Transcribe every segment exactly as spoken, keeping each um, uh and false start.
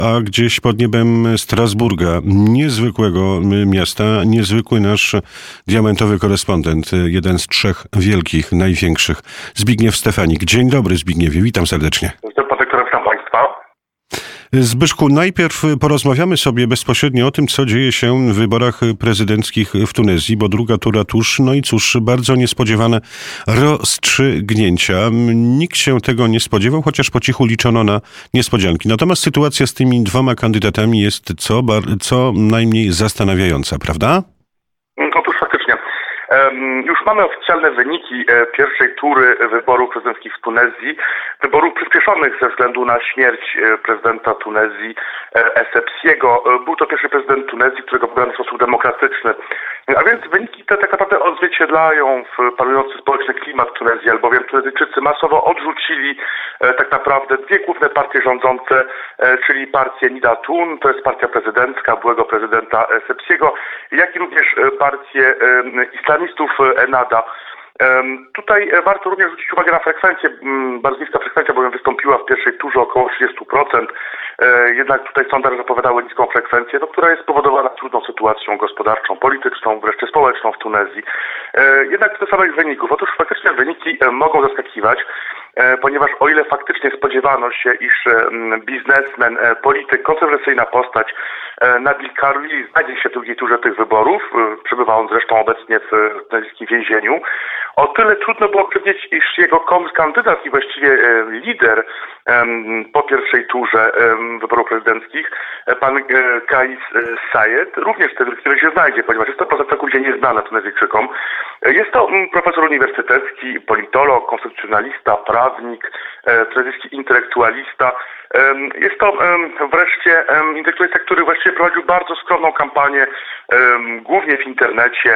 a gdzieś pod niebem Strasburga, niezwykłego miasta, niezwykły nasz diamentowy korespondent, jeden z trzech wielkich, największych, Zbigniew Stefanik. Dzień dobry, Zbigniewie, witam serdecznie. Witam Państwa. Zbyszku, najpierw porozmawiamy sobie bezpośrednio o tym, co dzieje się w wyborach prezydenckich w Tunezji, bo druga tura tuż, no i cóż, bardzo niespodziewane rozstrzygnięcia. Nikt się tego nie spodziewał, chociaż po cichu liczono na niespodzianki. Natomiast sytuacja z tymi dwoma kandydatami jest co, co najmniej zastanawiająca, prawda? Otóż faktycznie. Już mamy oficjalne wyniki pierwszej tury wyborów prezydenckich w Tunezji. Wyborów przyspieszonych ze względu na śmierć prezydenta Tunezji Essebsiego. Był to pierwszy prezydent Tunezji, którego wybrano w sposób demokratyczny. A więc wyniki te tak naprawdę odzwierciedlają w panujący społeczny klimat w Tunezji, albowiem Tunezyjczycy masowo odrzucili tak naprawdę dwie główne partie rządzące, czyli partię Nida Tun, to jest partia prezydencka byłego prezydenta Essebsiego, jak i również partię islamistów Ennahda. Tutaj warto również zwrócić uwagę na frekwencję, bardzo niska frekwencja, bowiem wystąpiła w pierwszej turze około trzydzieści procent. Jednak tutaj sondaże zapowiadały niską frekwencję, no, która jest spowodowana trudną sytuacją gospodarczą, polityczną, wreszcie społeczną w Tunezji. Jednak do samych wyników. Otóż faktycznie wyniki mogą zaskakiwać, ponieważ o ile faktycznie spodziewano się, iż biznesmen, polityk, kontrowersyjna postać Nabil Karoui znajdzie się w drugiej turze tych wyborów, przebywa on zresztą obecnie w tunezyjskim więzieniu, o tyle trudno było przewidzieć, iż jego kontrkandydat i właściwie lider po pierwszej turze wyborów prezydenckich, pan Kais Saied, również ten, który się znajdzie, ponieważ jest to poza całkowicie nieznana Tunezyjczykom. Jest to profesor uniwersytecki, politolog, konstytucjonalista, prawnik, tunezyjski intelektualista. Jest to wreszcie intelektualista, który właściwie prowadził bardzo skromną kampanię, głównie w internecie.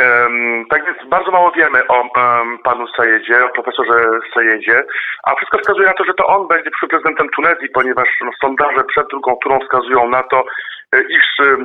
Tak więc bardzo mało wiemy o panu Saiedzie, o profesorze Saiedzie, a wszystko wskazuje na to, że to on będzie przyszłym prezydentem Tunezji, ponieważ no, sondaże przed drugą turą wskazują na to, iż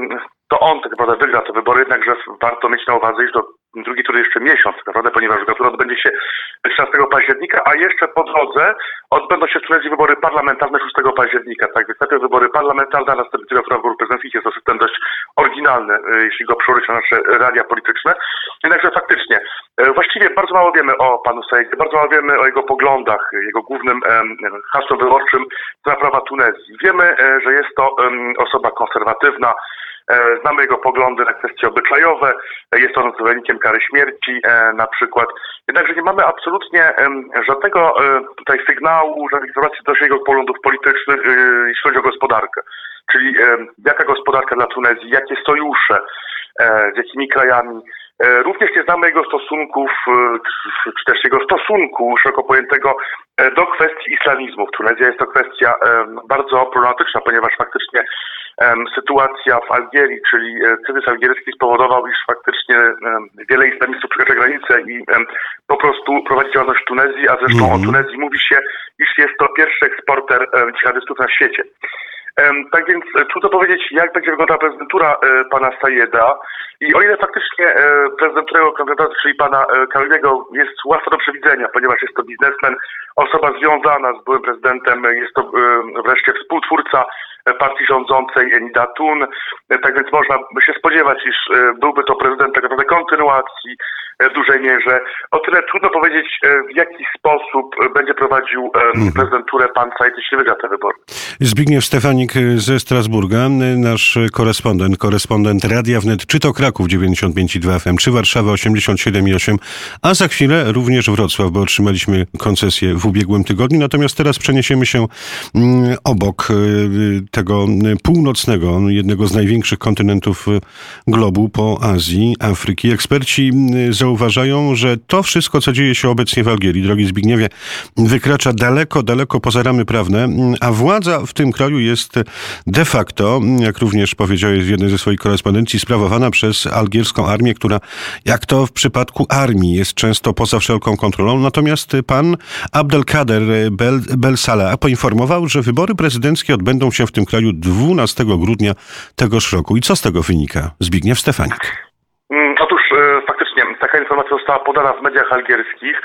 to on tak naprawdę wygra te wybory, jednakże warto mieć na uwadze, iż do drugiej tury jeszcze miesiąc tak naprawdę, ponieważ druga tura odbędzie się trzynastego października, a jeszcze po drodze odbędą się w Tunezji wybory parlamentarne szóstego października. Tak więc najpierw wybory parlamentarne, a następnie druga tura wyborów prezydenckich. Jest to system dość oryginalny, jeśli go przełożyć na nasze realia polityczne. Jednakże faktycznie, właściwie bardzo mało wiemy o panu Saiedzie, bardzo mało wiemy o jego poglądach, jego głównym hasłem wyborczym za prawa Tunezji. Wiemy, że jest to osoba konserwatywna. Znamy jego poglądy na kwestie obyczajowe, jest on zwolennikiem kary śmierci na przykład. Jednakże nie mamy absolutnie żadnego tutaj sygnału, żadnych informacji do jego poglądów politycznych, jeśli chodzi o gospodarkę. Czyli jaka gospodarka dla Tunezji, jakie sojusze, z jakimi krajami. Również nie znamy jego stosunków, czy też jego stosunku szeroko pojętego do kwestii islamizmu. W Tunezji jest to kwestia bardzo problematyczna, ponieważ faktycznie sytuacja w Algierii, czyli kryzys algierski spowodował, iż faktycznie wiele islamistów przekracza granicę i po prostu prowadzi działalność w Tunezji, a zresztą mm. o Tunezji mówi się, iż jest to pierwszy eksporter dżihadystów na świecie. Tak więc trudno powiedzieć, jak będzie wyglądała prezydentura pana Saieda i o ile faktycznie prezydentura jego kandydata, czyli pana Karouiego, jest łatwa do przewidzenia, ponieważ jest to biznesmen, osoba związana z byłym prezydentem, jest to wreszcie współtwórca partii rządzącej Nida Tun, tak więc można by się spodziewać, iż byłby to prezydent tak naprawdę kontynuacji w dużej mierze. O tyle trudno powiedzieć, w jaki sposób będzie prowadził hmm. prezydenturę pan Saied, jeśli wygra te wybory. Zbigniew Stefanik ze Strasburga, nasz korespondent, korespondent Radia Wnet, czy to Kraków dziewięćdziesiąt pięć i dwa F M, czy Warszawa osiemdziesiąt siedem i osiem, a za chwilę również Wrocław, bo otrzymaliśmy koncesję w ubiegłym tygodniu. Natomiast teraz przeniesiemy się obok tego północnego, jednego z największych kontynentów globu po Azji, Afryki. Eksperci zauważają, że to wszystko, co dzieje się obecnie w Algierii, drogi Zbigniewie, wykracza daleko, daleko poza ramy prawne, a władza w tym kraju jest de facto, jak również powiedziałeś w jednej ze swoich korespondencji, sprawowana przez algierską armię, która, jak to w przypadku armii, jest często poza wszelką kontrolą. Natomiast pan Abdelkader Bel, Bel Salah poinformował, że wybory prezydenckie odbędą się w tym kraju dwunastego grudnia tegoż roku. I co z tego wynika? Zbigniew Stefanik. Otóż e, faktycznie taka informacja została podana w mediach algierskich.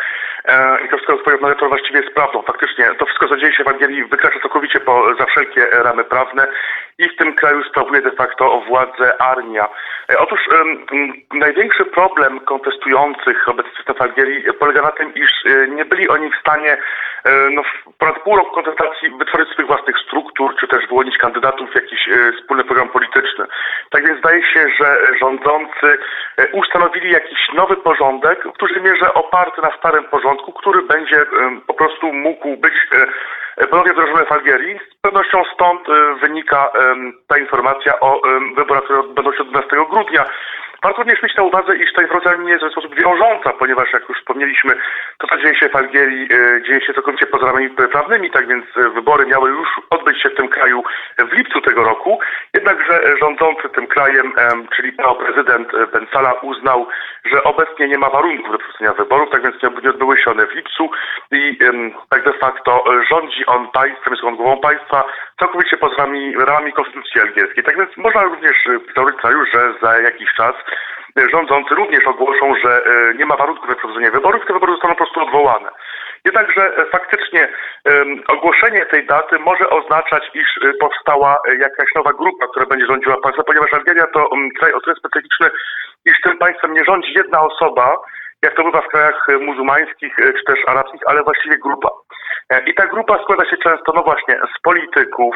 i to wszystko, co to właściwie jest prawdą. Faktycznie to wszystko, co dzieje się w Algierii, wykracza całkowicie poza wszelkie ramy prawne i w tym kraju sprawuje de facto władzę armia. Otóż um, największy problem kontestujących obecny system w Algierii polega na tym, iż nie byli oni w stanie no, w ponad pół roku kontestacji wytworzyć swoich własnych struktur, czy też wyłonić kandydatów w jakiś e, wspólny program polityczny. Tak więc zdaje się, że rządzący e, ustanowili jakiś nowy porządek, w dużej mierze oparty na starym porządku, który będzie e, po prostu mógł być e, ponownie wdrożony w Algierii. Z pewnością stąd e, wynika e, ta informacja o e, wyborach, które odbędą się dwunastego grudnia. Warto również mieć na uwadze, iż ta informacja nie jest w sposób wiążąca, ponieważ jak już wspomnieliśmy, to co dzieje się w Algierii e, dzieje się całkowicie poza ramami prawnymi, tak więc e, wybory miały już odbyć się w tym kraju w lipcu tego roku. Jednakże rządzący tym krajem, e, czyli prezydent Ben Salah uznał, że obecnie nie ma warunków do przeprowadzenia wyborów, tak więc nie odbyły się one w lipcu i e, tak de facto rządzi on państwem, jest on głową państwa, całkowicie poza ramami, ramami konstytucji algierskiej. Tak więc można również założyć scenariusz, że za jakiś czas rządzący również ogłoszą, że nie ma warunków na przeprowadzenie wyborów, te wybory zostaną po prostu odwołane. Jednakże faktycznie um, ogłoszenie tej daty może oznaczać, iż powstała jakaś nowa grupa, która będzie rządziła państwem, ponieważ Algeria to um, kraj o tyle specyficzny, iż tym państwem nie rządzi jedna osoba, jak to bywa w krajach muzułmańskich czy też arabskich, ale właściwie grupa. I ta grupa składa się często, no właśnie, z polityków,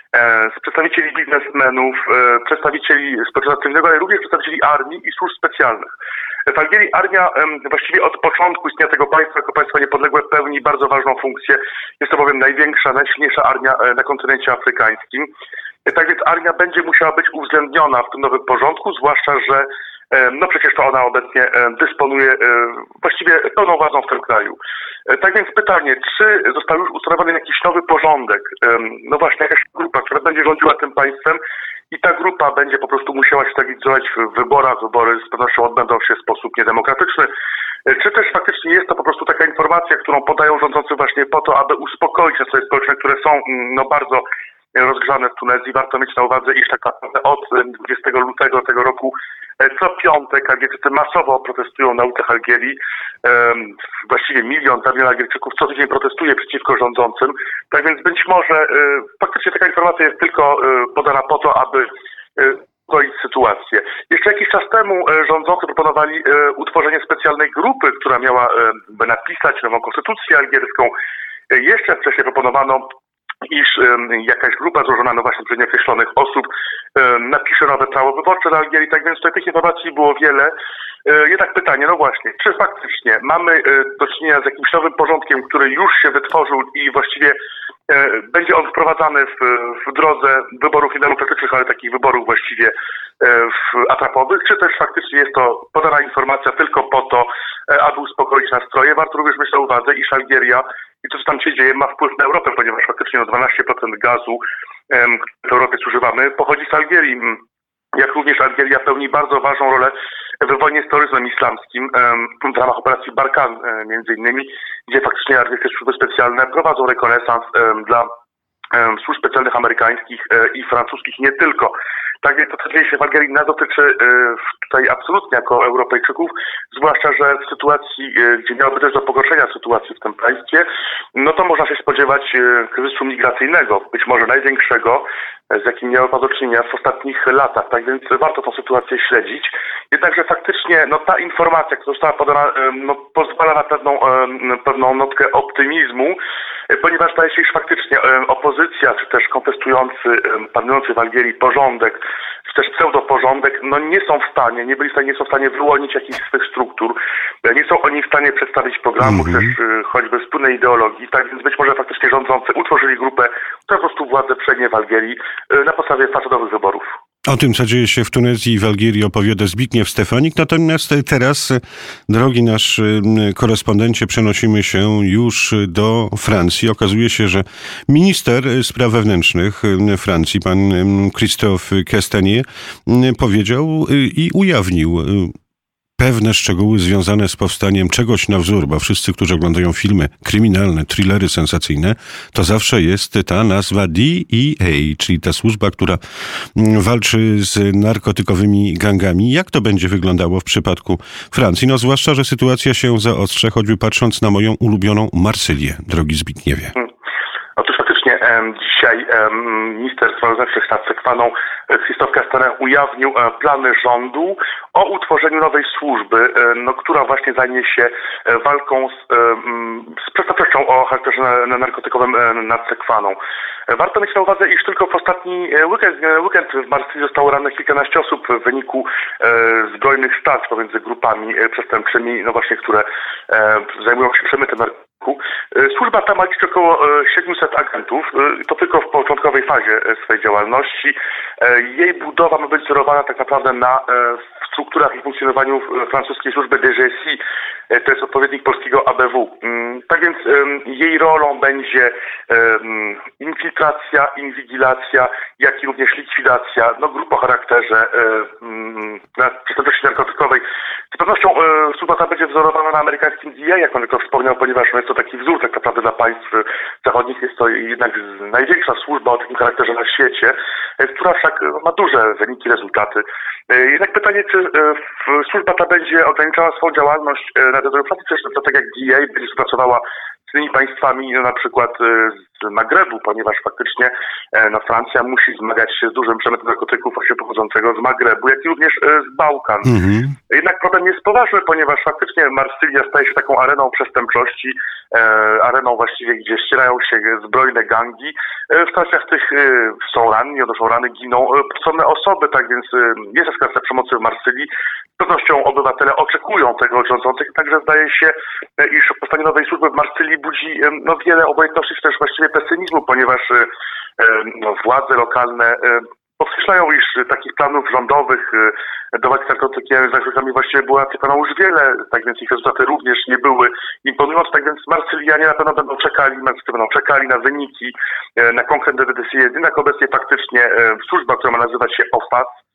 z przedstawicieli biznesmenów, przedstawicieli społeczeństwa cywilnego, ale również przedstawicieli armii i służb specjalnych. W Algierii armia właściwie od początku istnienia tego państwa, jako państwa niepodległe, pełni bardzo ważną funkcję. Jest to bowiem największa, najsilniejsza armia na kontynencie afrykańskim. Tak więc armia będzie musiała być uwzględniona w tym nowym porządku, zwłaszcza, że no przecież to ona obecnie dysponuje właściwie pełną władzą w tym kraju. Tak więc pytanie, czy został już ustanowiony jakiś nowy porządek, no właśnie jakaś grupa, która będzie rządziła tym państwem i ta grupa będzie po prostu musiała się stabilizować w wyborach, wybory z pewnością odbędą się w sposób niedemokratyczny, czy też faktycznie jest to po prostu taka informacja, którą podają rządzący właśnie po to, aby uspokoić nastroje społeczne, które są no bardzo rozgrzane w Tunezji. Warto mieć na uwadze, iż tak naprawdę od dwudziestego lutego tego roku co piątek Algierczycy masowo protestują na ulicach Algierii. Właściwie milion, dwa miliony Algierczyków co tydzień protestuje przeciwko rządzącym. Tak więc być może faktycznie taka informacja jest tylko podana po to, aby uspokoić sytuację. Jeszcze jakiś czas temu rządzący proponowali utworzenie specjalnej grupy, która miałaby napisać nową konstytucję algierską. Jeszcze wcześniej proponowano, iż um, jakaś grupa złożona no właśnie z nieokreślonych osób um, napisze nowe prawo wyborcze dla Algierii, tak więc tutaj tych informacji było wiele. E, jednak pytanie, no właśnie, czy faktycznie mamy e, do czynienia z jakimś nowym porządkiem, który już się wytworzył i właściwie e, będzie on wprowadzany w, w drodze wyborów niedemokratycznych, ale takich wyborów właściwie e, w atrapowych, czy też faktycznie jest to podana informacja tylko po to, e, aby uspokoić nastroje. Warto również mieć na uwadze, iż Algieria i to, co tam się dzieje, ma wpływ na Europę, ponieważ faktycznie no dwanaście procent gazu, um, który w Europie zużywamy, pochodzi z Algierii. Jak również Algieria pełni bardzo ważną rolę w wojnie z terroryzmem islamskim um, w ramach operacji Barkan um, między innymi, gdzie faktycznie algierskie służby specjalne prowadzą rekonesans um, dla um, służb specjalnych amerykańskich um, i francuskich, nie tylko. Tak więc to, co dzieje się w Algierii, nas dotyczy y, tutaj absolutnie jako Europejczyków, zwłaszcza, że w sytuacji, y, gdzie miałoby też do pogorszenia sytuacji w tym państwie, no to można się spodziewać y, kryzysu migracyjnego, być może największego, z jakim miało Pan do czynienia w ostatnich latach. Tak więc warto tę sytuację śledzić. Jednakże faktycznie no, ta informacja, która została podana, y, no, pozwala na pewną, y, pewną notkę optymizmu, y, ponieważ zdaje się, iż faktycznie y, opozycja, czy też kontestujący, y, panujący w Algierii porządek, czy też pseudoporządek, no nie są w stanie, nie byli w stanie, nie są w stanie wyłonić jakichś swych struktur, nie są oni w stanie przedstawić programu, mm-hmm. też y, choćby wspólnej ideologii, tak więc być może faktycznie rządzący utworzyli grupę, która po prostu władzę przejmie w Algierii y, na podstawie fasadowych wyborów. O tym, co dzieje się w Tunezji i w Algierii, opowiada Zbigniew Stefanik. Natomiast teraz, drogi nasz korespondencie, przenosimy się już do Francji. Okazuje się, że minister spraw wewnętrznych Francji, pan Christophe Castaner, powiedział i ujawnił pewne szczegóły związane z powstaniem czegoś na wzór, bo wszyscy, którzy oglądają filmy kryminalne, thrillery sensacyjne, to zawsze jest ta nazwa D E A, czyli ta służba, która walczy z narkotykowymi gangami. Jak to będzie wyglądało w przypadku Francji? No zwłaszcza, że sytuacja się zaostrza, choćby patrząc na moją ulubioną Marsylię, drogi Zbigniewie. Otóż faktycznie em, dzisiaj em, minister spraw wewnętrznych Stacek Fanon Christophe Castaner ujawnił e, plany rządu o utworzeniu nowej służby, e, no, która właśnie zajmie się e, walką z, e, z przestępczością o charakterze na, na narkotykowym e, nad Sekwaną. E, warto mieć na uwadze, iż tylko w ostatni weekend, weekend w Marsylii zostało rannych kilkanaście osób w wyniku e, zbrojnych starć pomiędzy grupami e, przestępczymi, no właśnie, które e, zajmują się przemytem narkotyków. Służba ta ma liczyć około siedemset agentów, to tylko w początkowej fazie swojej działalności. Jej budowa ma być wzorowana tak naprawdę na strukturach i funkcjonowaniu francuskiej służby D G S I, to jest odpowiednik polskiego A B W. Tak więc jej rolą będzie infiltracja, inwigilacja, jak i również likwidacja no, grup o charakterze przestępczości narkotykowej. Z pewnością służba ta będzie wzorowana na amerykańskim D E A, jak on tylko wspomniał, ponieważ jest to taki wzór tak naprawdę dla państw zachodnich. Jest to jednak największa służba o takim charakterze na świecie, która wszak ma duże wyniki, rezultaty. Jednak pytanie, czy służba ta będzie ograniczała swoją działalność na terytorium Francji, czy też tak jak D E A będzie współpracowała z tymi państwami, no, na przykład z Magrebu, ponieważ faktycznie no, Francja musi zmagać się z dużym przemytem narkotyków właśnie pochodzącego z Magrebu, jak i również z Bałkan. Mm-hmm. Jednak problem jest poważny, ponieważ faktycznie Marsylia staje się taką areną przestępczości, e, areną właściwie, gdzie ścierają się zbrojne gangi. E, w trakach tych e, są ranni, odnoszą rany, giną e, postronne osoby, tak więc e, jest eskalacja przemocy w Marsylii. Z pewnością obywatele oczekują tego od rządzących, także zdaje się, e, iż powstanie nowej służby w Marsylii budzi e, no, wiele obojętności, czy też właściwie pesymizmu, ponieważ e, no, władze lokalne e, podkreślają, iż takich planów rządowych do walki z narkotykami właściwie było natychmiast już wiele, tak więc ich rezultaty również nie były imponujące, tak więc Marsylianie na pewno będą czekali, będą czekali na wyniki, na konkretne decyzje. Jednak obecnie faktycznie służba, która ma nazywać się O F A C,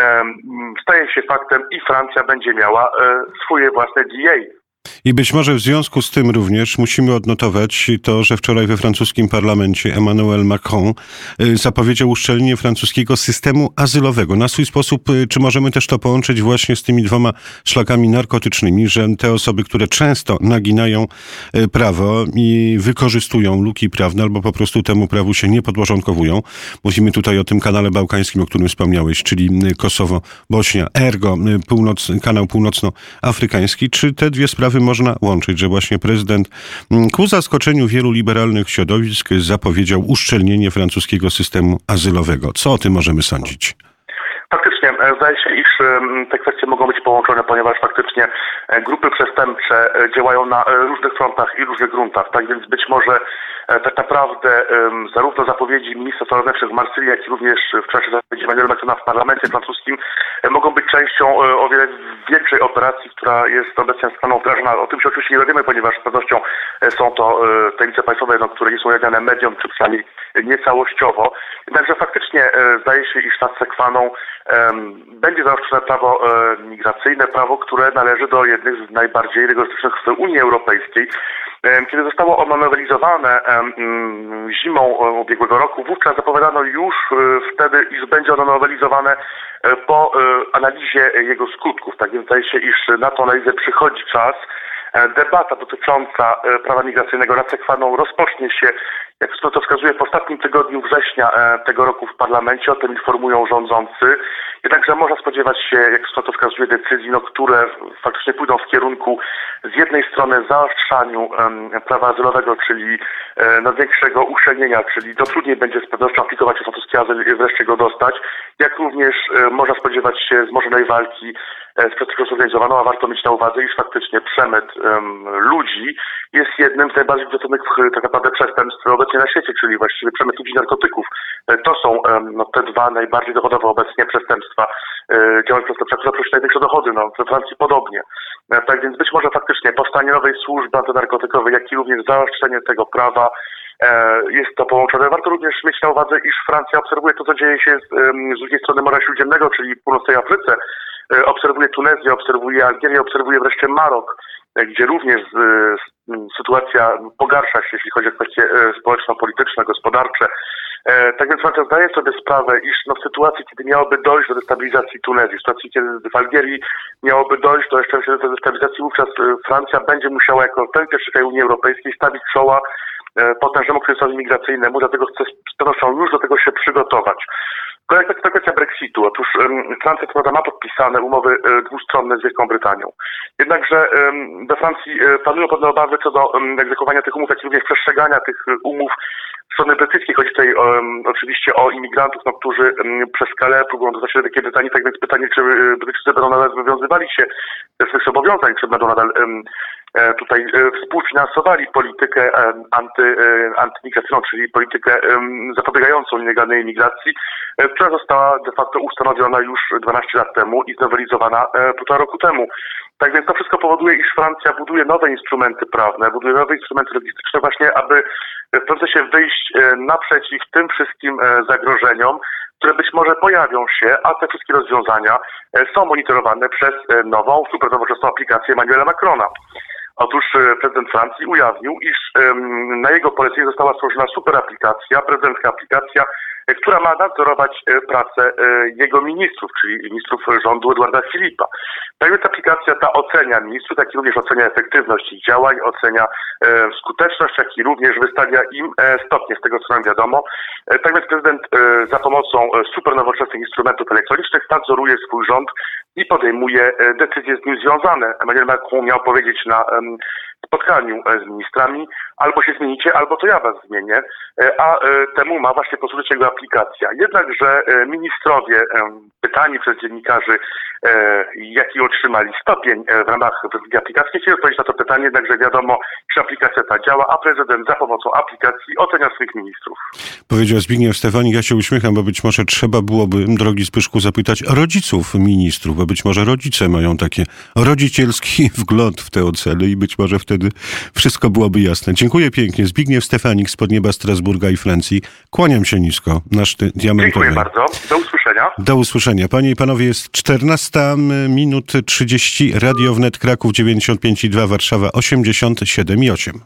staje się faktem i Francja będzie miała swoje własne D E A. I być może w związku z tym również musimy odnotować to, że wczoraj we francuskim parlamencie Emmanuel Macron zapowiedział uszczelnienie francuskiego systemu azylowego. Na swój sposób, czy możemy też to połączyć właśnie z tymi dwoma szlakami narkotycznymi, że te osoby, które często naginają prawo i wykorzystują luki prawne albo po prostu temu prawu się nie podporządkowują. Mówimy tutaj o tym kanale bałkańskim, o którym wspomniałeś, czyli Kosowo, Bośnia, ergo północ, kanał północnoafrykański. Czy te dwie sprawy można łączyć, że właśnie prezydent ku zaskoczeniu wielu liberalnych środowisk zapowiedział uszczelnienie francuskiego systemu azylowego. Co o tym możemy sądzić? Faktycznie, zdaje się, iż te kwestie mogą być połączone, ponieważ faktycznie grupy przestępcze działają na różnych frontach i różnych gruntach. Tak więc być może tak naprawdę zarówno zapowiedzi ministra spraw wewnętrznych w Marsylii, jak i również w czasie zapowiedzi Emmanuela Macrona w parlamencie francuskim mogą być częścią o wiele większej operacji, która jest obecnie staną wdrażana. O tym się oczywiście nie dowiemy, ponieważ z pewnością są to tajemnice państwowe, no, które nie są ujawniane mediom, czy przynajmniej nie całościowo. Jednakże faktycznie zdaje się, iż Stacek Fanon będzie zaostrzone prawo migracyjne, prawo, które należy do jednych z najbardziej rygorystycznych w Unii Europejskiej. Kiedy zostało ono nowelizowane zimą ubiegłego roku, wówczas zapowiadano już wtedy, iż będzie ono nowelizowane po analizie jego skutków. Tak więc zdaje się, iż na tę analizę przychodzi czas. Debata dotycząca prawa migracyjnego nad Sekwaną rozpocznie się, jak to wskazuje, w ostatnim tygodniu września tego roku w parlamencie. O tym informują rządzący. Jednakże można spodziewać się, jak to wskazuje, decyzji, no, które faktycznie pójdą w kierunku z jednej strony zaostrzaniu um, prawa azylowego, czyli e, no, większego uszczelnienia, czyli to trudniej będzie z pewnością aplikować o francuski azyl i wreszcie go dostać, jak również e, można spodziewać się wzmożonej walki e, z przestępczością zorganizowaną, a warto mieć na uwadze, iż faktycznie przemyt um, ludzi jest jednym z najbardziej gwałconych tak naprawdę przestępstw obecnie na świecie, czyli właściwie przemyt ludzi i narkotyków. E, to są um, no, te dwa najbardziej dochodowe obecnie przestępstwa e, działań przestępczych, które przynoszą największe dochody. No, we Francji podobnie. E, tak więc być może faktycznie powstanie nowej służby antynarkotykowej, jak i również zaostrzenie tego prawa Jest to połączone. Warto również mieć na uwadze, iż Francja obserwuje to, co dzieje się z, z drugiej strony Morza Śródziemnego, czyli w północnej Afryce. Obserwuje Tunezję, obserwuje Algierię, obserwuje wreszcie Marok, gdzie również z, z, sytuacja pogarsza się, jeśli chodzi o kwestie społeczno-polityczne, gospodarcze. Tak więc Francja zdaje sobie sprawę, iż no, w sytuacji, kiedy miałoby dojść do destabilizacji Tunezji, w sytuacji, kiedy w Algierii miałoby dojść do jeszcze większej destabilizacji, wówczas Francja będzie musiała jako ten pierwszy kraj Unii Europejskiej stawić czoła potężnemu kryzysowi migracyjnemu, dlatego chce z pewnością już do tego się przygotować. Kolejna kwestia Brexitu. Otóż um, Francja co prawda ma podpisane umowy um, dwustronne z Wielką Brytanią. Jednakże um, we Francji um, panują pewne obawy co do um, egzekwowania tych umów, jak i również przestrzegania tych um, umów strony brytyjskiej. Chodzi tutaj um, oczywiście o imigrantów, no, którzy um, przez Calais próbują dostać się do Wielkiej Brytanii. Tak więc pytanie, czy um, Brytyjczycy będą nadal wywiązywali się ze swych zobowiązań, czy będą nadal um, tutaj współfinansowali politykę anty, antymigracyjną, czyli politykę zapobiegającą nielegalnej imigracji, która została de facto ustanowiona już dwanaście lat temu i znowelizowana półtora roku temu. Tak więc to wszystko powoduje, iż Francja buduje nowe instrumenty prawne, buduje nowe instrumenty logistyczne właśnie, aby w pewnym sensie wyjść naprzeciw tym wszystkim zagrożeniom, które być może pojawią się, a te wszystkie rozwiązania są monitorowane przez nową, super nowoczesną aplikację Emmanuela Macrona. Otóż prezydent Francji ujawnił, iż um, na jego polecenie została stworzona super aplikacja, prezydencka aplikacja, która ma nadzorować pracę jego ministrów, czyli ministrów rządu Eduarda Philippa. Tak więc aplikacja ta ocenia ministrów, jak i również ocenia efektywność ich działań, ocenia e, skuteczność, jak i również wystawia im e, stopnie z tego, co nam wiadomo. E, tak więc prezydent e, za pomocą super nowoczesnych instrumentów elektronicznych nadzoruje swój rząd i podejmuje e, decyzje z nim związane. Emmanuel Macron miał powiedzieć na e, spotkaniu z ministrami, albo się zmienicie, albo to ja was zmienię, a temu ma właśnie posłużyć jego aplikacja. Jednakże ministrowie pytani przez dziennikarzy, jaki otrzymali stopień w ramach aplikacji, nie chcieli odpowiedzieć na to pytanie, jednakże wiadomo, czy aplikacja ta działa, a prezydent za pomocą aplikacji ocenia swoich ministrów. Powiedział Zbigniew Stefanik, ja się uśmiecham, bo być może trzeba byłoby, drogi Zbyszku, zapytać rodziców ministrów, bo być może rodzice mają takie rodzicielski wgląd w te oceny i być może wtedy wszystko byłoby jasne. Dziękuję pięknie. Zbigniew Stefanik z Podnieba Strasburga i Francji. Kłaniam się nisko. Nasz ty, diamentowy. Dziękuję bardzo. Do usłyszenia. Do usłyszenia. Panie i panowie, jest czternasta minut trzydzieści. Radio Wnet Kraków dziewięćdziesiąt pięć i dwa, Warszawa osiemdziesiąt siedem i osiem.